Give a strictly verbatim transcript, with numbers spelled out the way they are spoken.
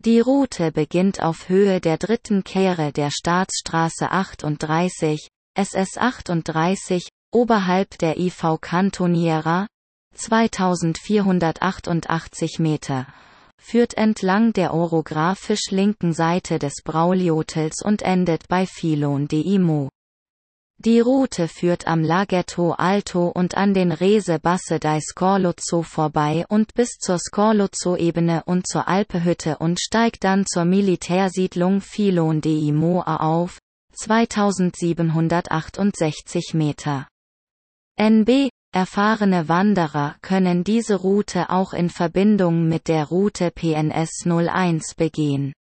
Die Route beginnt auf Höhe der dritten Kehre der Staatsstraße achtunddreißig, S S achtunddreißig, oberhalb der I V Cantoniera, zweitausendvierhundertachtundachtzig Meter, führt entlang der orographisch linken Seite des Brauliotels und endet bei Filon de Imo. Die Route führt am Laghetto Alto und an den Rese Basse dei Scorluzzo vorbei und bis zur Scorluzzo-Ebene und zur Alpehütte und steigt dann zur Militärsiedlung Filon de Imo auf, zweitausendsiebenhundertachtundsechzig Meter. N B Erfahrene Wanderer können diese Route auch in Verbindung mit der Route P N S null eins begehen.